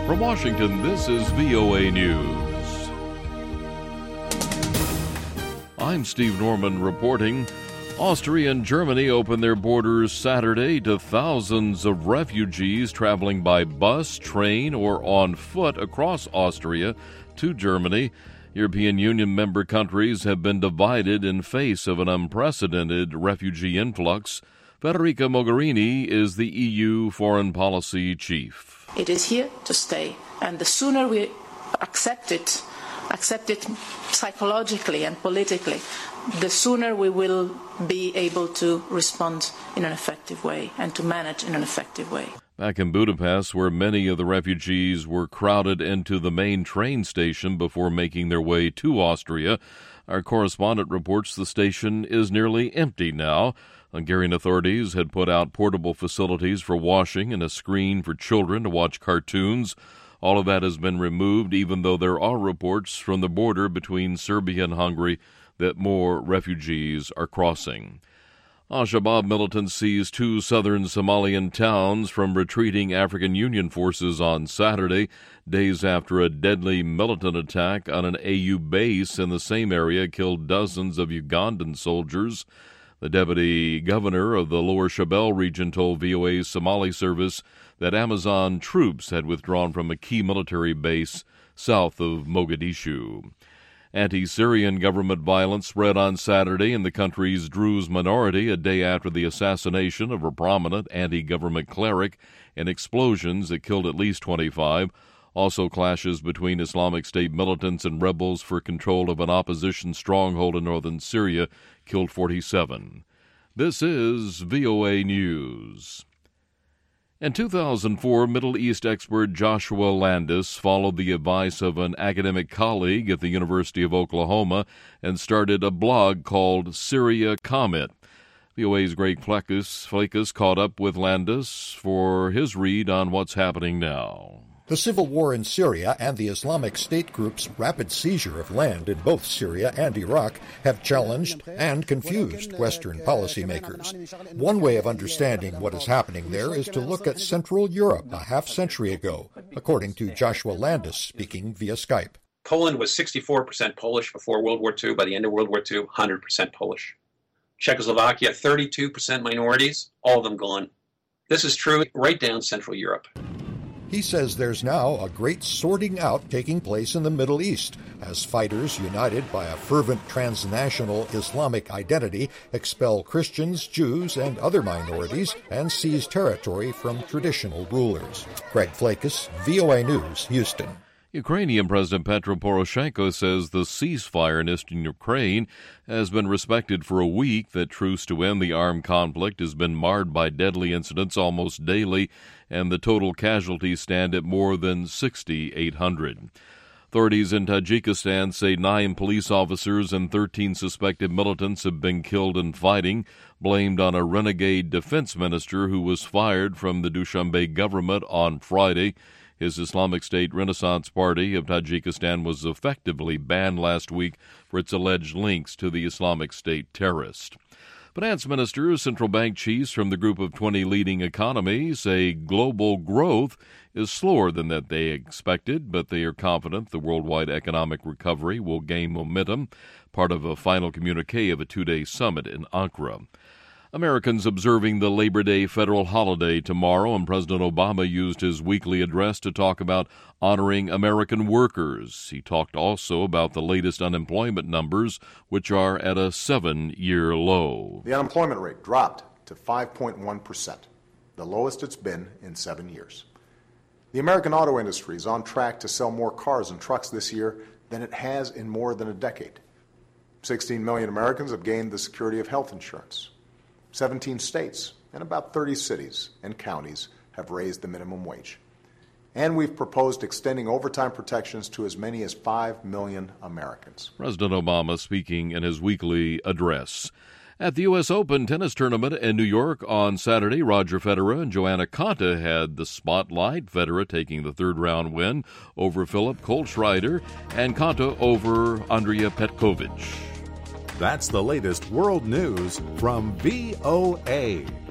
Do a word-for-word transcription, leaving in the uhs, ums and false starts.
From Washington, this is V O A News. I'm Steve Norman reporting. Austria and Germany opened their borders Saturday to thousands of refugees traveling by bus, train, or on foot across Austria to Germany. European Union member countries have been divided in face of an unprecedented refugee influx. Federica Mogherini is the E U foreign policy chief. It is here to stay, and the sooner we accept it, accept it psychologically and politically, the sooner we will be able to respond in an effective way and to manage in an effective way. Back in Budapest, where many of the refugees were crowded into the main train station before making their way to Austria, our correspondent reports the station is nearly empty now. Hungarian authorities had put out portable facilities for washing and a screen for children to watch cartoons. All of that has been removed, even though there are reports from the border between Serbia and Hungary that more refugees are crossing. Al-Shabaab militants seized two southern Somalian towns from retreating African Union forces on Saturday, days after a deadly militant attack on an A U base in the same area killed dozens of Ugandan soldiers. The deputy governor of the Lower Shabelle region told V O A's Somali service that Amazon troops had withdrawn from a key military base south of Mogadishu. Anti-Syrian government violence spread on Saturday in the country's Druze minority a day after the assassination of a prominent anti-government cleric and explosions that killed at least twenty-five. Also, clashes between Islamic State militants and rebels for control of an opposition stronghold in northern Syria killed forty-seven. This is V O A News. In two thousand four, Middle East expert Joshua Landis followed the advice of an academic colleague at the University of Oklahoma and started a blog called Syria Comment. V O A's Greg Flekus, Flekus caught up with Landis for his read on what's happening now. The civil war in Syria and the Islamic State group's rapid seizure of land in both Syria and Iraq have challenged and confused Western policymakers. One way of understanding what is happening there is to look at Central Europe a half century ago, according to Joshua Landis, speaking via Skype. Poland was sixty-four percent Polish before World War Two. By the end of World War Two, one hundred percent Polish. Czechoslovakia, thirty-two percent minorities, all of them gone. This is true right down Central Europe. He says there's now a great sorting out taking place in the Middle East as fighters united by a fervent transnational Islamic identity expel Christians, Jews, and other minorities and seize territory from traditional rulers. Greg Flekus, V O A News, Houston. Ukrainian President Petro Poroshenko says the ceasefire in eastern Ukraine has been respected for a week, that truce to end the armed conflict has been marred by deadly incidents almost daily, and the total casualties stand at more than six thousand eight hundred. Authorities in Tajikistan say nine police officers and thirteen suspected militants have been killed in fighting, blamed on a renegade defense minister who was fired from the Dushanbe government on Friday. His Islamic State Renaissance Party of Tajikistan was effectively banned last week for its alleged links to the Islamic State terrorist. Finance ministers, central bank chiefs from the group of twenty leading economies say global growth is slower than that they expected, but they are confident the worldwide economic recovery will gain momentum, part of a final communique of a two-day summit in Ankara. Americans observing the Labor Day federal holiday tomorrow, and President Obama used his weekly address to talk about honoring American workers. He talked also about the latest unemployment numbers, which are at a seven-year low. The unemployment rate dropped to five point one percent, the lowest it's been in seven years. The American auto industry is on track to sell more cars and trucks this year than it has in more than a decade. sixteen million Americans have gained the security of health insurance. seventeen states and about thirty cities and counties have raised the minimum wage. And we've proposed extending overtime protections to as many as five million Americans. President Obama speaking in his weekly address. At the U S Open tennis tournament in New York on Saturday, Roger Federer and Joanna Konta had the spotlight, Federer taking the third-round win over Philip Kohlschreiber and Konta over Andrea Petkovic. That's the latest world news from V O A.